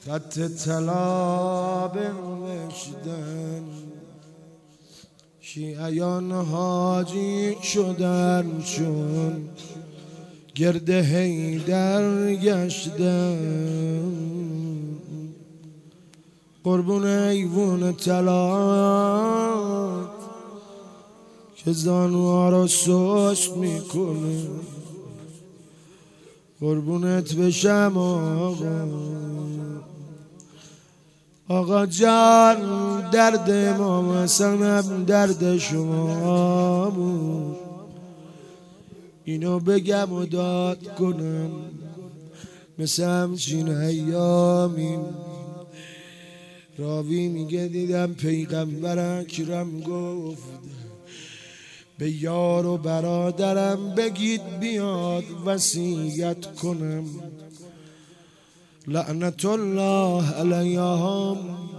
خط طلا بنوشتن، شیعیان حاجی شدن، چون گرد حیدر گشتن. قربون ایوون طلا که زانوها را سست میکنه، قربونت بشم آقا جان. درد ما مثلا درد شما بود، اینو بگم و داد کنم مثل همچین ایامین. راوی میگه دیدم پیغمبر اکرم گفت به یار و برادرم بگید بیاد وصیت کنم. لعنت الله علیهم.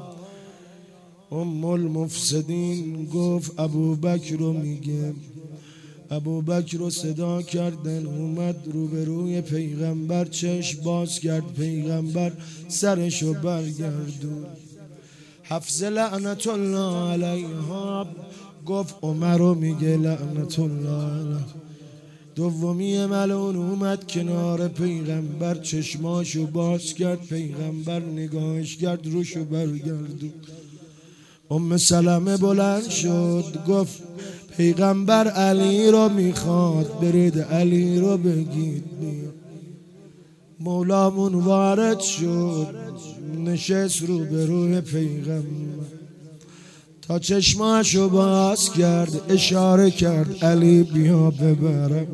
ام المفسدین گفت ابوبکر رو میگه. ابوبکر رو صدا کردن، اومد روبروی پیغمبر، چشم باز کرد. پیغمبر سرشو برگردون. حفظه لعنت الله علیها گفت عمر رو میگه لعنت الله علیه. دومی ملعون اومد کنار پیغمبر، چشماشو باز کرد. پیغمبر نگاهش کرد، روشو برگردون. ام سلمه بلند شد گفت پیغمبر علی رو میخواد، برید علی رو بگید بیاد. مولامون وارد شد، نشست روبروی پیغمبر، تا چشماشو باز کرد اشاره کرد علی بیا ببرم.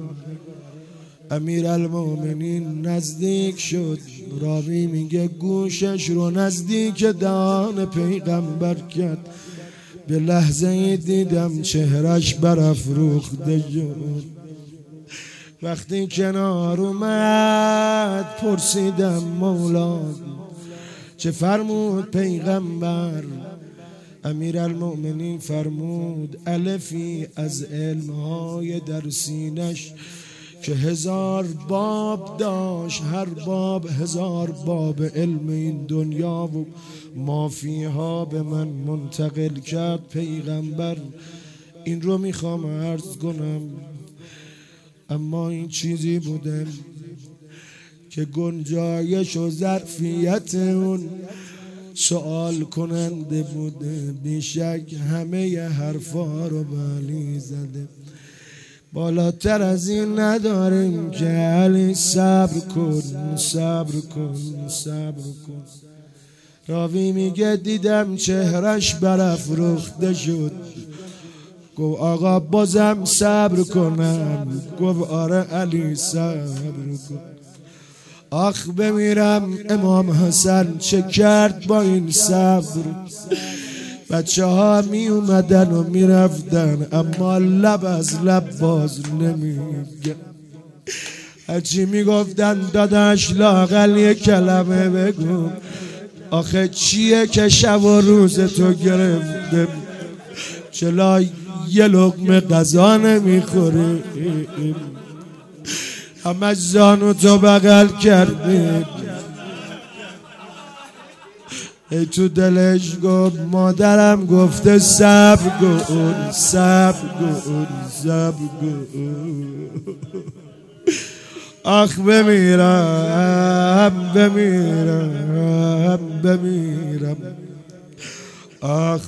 امیرالمومنین نزدیک شد، راوی میگه گوشش رو نزدیک دهان پیغمبر کرد. به لحظه دیدم چهرش برافروخته شد. وقتی کنار اومد پرسیدم مولا چه فرمود پیغمبر؟ امیرالمومنین فرمود الفی از علمهای در سینش که 1000 باب داشت، هر باب 1000 باب علم این دنیا و مافیها به من منتقل کرد. پیغمبر این رو میخوام عرض کنم، اما این چیزی بوده که گنجایش و ظرفیت اون سوال کننده بوده. بیشک همه حرفا رو بلی زده، بالاتر از این نداریم که علی صبر کن صبر کن صبر کن. راوی میگه دیدم چهرش برافروخته شد. گفت آقا بازم صبر کنم؟ گفت آره علی صبر کن. آخ بمیرم امام حسن چه کرد با این صبر. بچه ها می اومدن و می رفتن، اما لب از لب باز نمیگن. هرچی می گفتن داداش لااقل یک کلمه بگو، آخه چیه که شب و روز تو گرفته، چلا یه لقمه غذا نمیخوری، همه زانو تو بغل کرده. ای تو دلش گفت مادرم گفته صبر کن صبر کن صبر کن. آخ بمیرم بمیرم بمیرم، آخ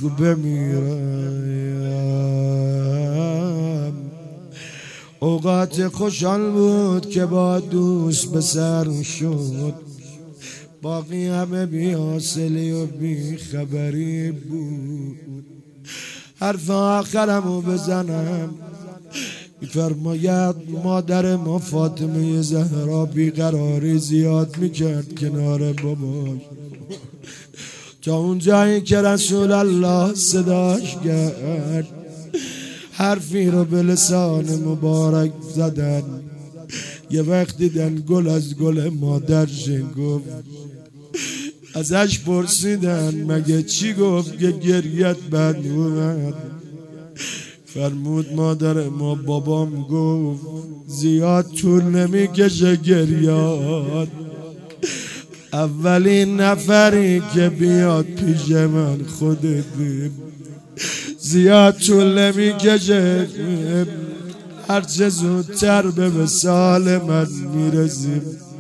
بمیرم. اوقات خوشحال بود که با دوست به سر شد، باقی همه بی حاصلی و بی خبری بود. حرف آخرمو بزنم، میفرماید مادر ما فاطمه زهرا بیقراری زیاد میکرد کنار باباش، تا اون جایی که رسول الله صداش کرد. حرفی رو به لسان مبارک زدن، یه وقت دیدن گل از گل مادرش گفت. ازش پرسیدن مگه چی گفت؟ که گریت بد اومد. فرمود مادر ما بابام گفت زیاد طول نمیکشه گریات، اولین نفری که بیاد پیش من خودتی، زیاد طول میکشه، هرچه زودتر به وصال من میرسیم.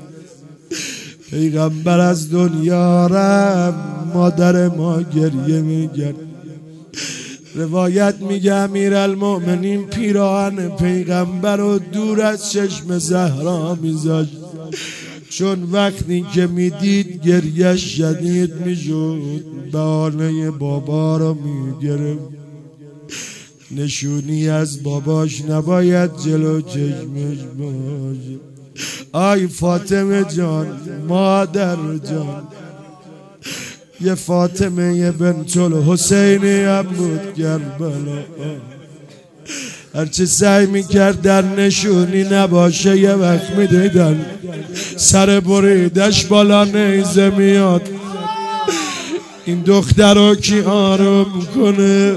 پیغمبر از دنیا رفت، مادر ما گریه میگرد. روایت میگه امیرالمؤمنین پیراهن پیغمبر رو دور از چشم زهرا میذاشت، چون وقتی که میدید گریه شدید میشد، بهانه بابا رو میگرفت. نشونی از باباش نباید جلو چشمش باشه. آی فاطمه جان، مادر جان، یه فاطمه یه بنت الحسینی هم بود کربلا. هرچی سعی میکرد در نشونی نباشه، یه وقت میدیدن سر بریدش بالا نیزه میاد. این دختر رو کی آروم کنه؟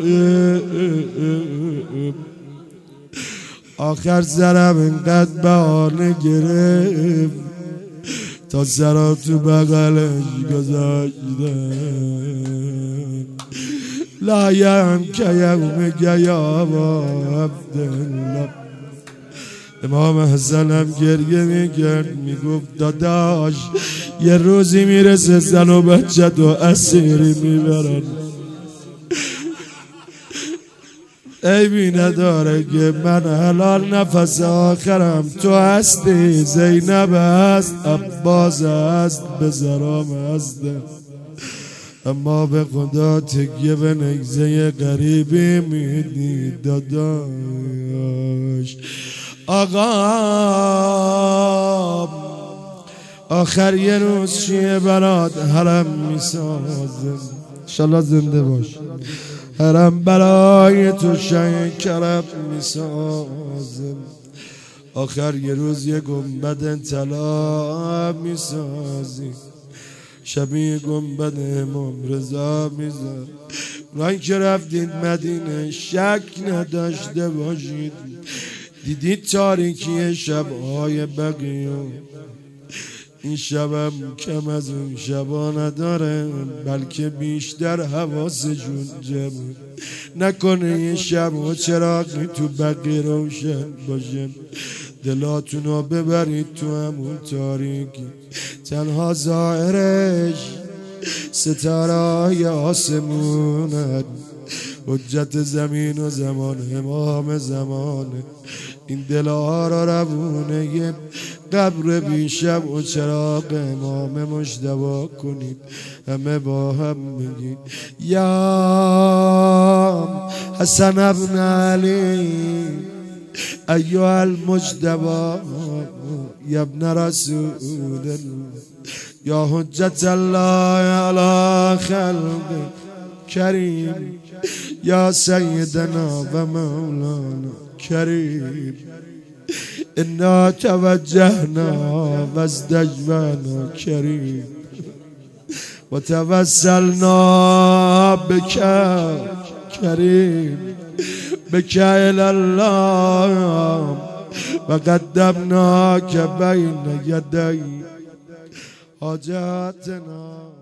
آخر سرم اینقدر بهانه گرفت تا سرا تو بغلش گذاشتن. لایم که یوم گیاب عبدالله. امام حسن هم گریه میکرد، میگفت داداش یه روزی میرسه زن و بچه تو اسیری میبرن. عیبی نداره که من حلال نفس آخرم تو هستی، زینب هست، عباس هست، بزرام هستم، اما به خدا تکیه به نگزه غریبی میدی داداش. آقا آخر یه روز چیه برات حرم میسازم، انشالله زنده باش. حرم برای تو شای کرم میسازم. آخر یه روز یه گنبد طلا میسازی، شبیه گنبد امام رضا میزن. رای که رفتید مدینه شک نداشته باشید، دیدید تاریکی شبهای بقیه. این شبم کم از اون شبا نداره، بلکه بیشتر حواسشون جمعه. نکنه یه شب و چراغی تو بقیه روشن باشه، دلاتونو ببرید تو همون تاریکی. تنها ظاهرش ستاره آسمونه، حجت زمین و زمان، امام زمانه. این دلها را روونه یه قبر بیشب و چراغ امام مجتبی کنید. همه با هم میگید یا حسن ابن علی ایها المجتبی یا ابن رسول الله یا حجت الله علی خلق کریم یا سیدنا و مولانا کریم. انا توجهنا و ازدجبنا کریم و توسلنا بک کریم بک الله و قدمناک بین یدی حاجاتنا.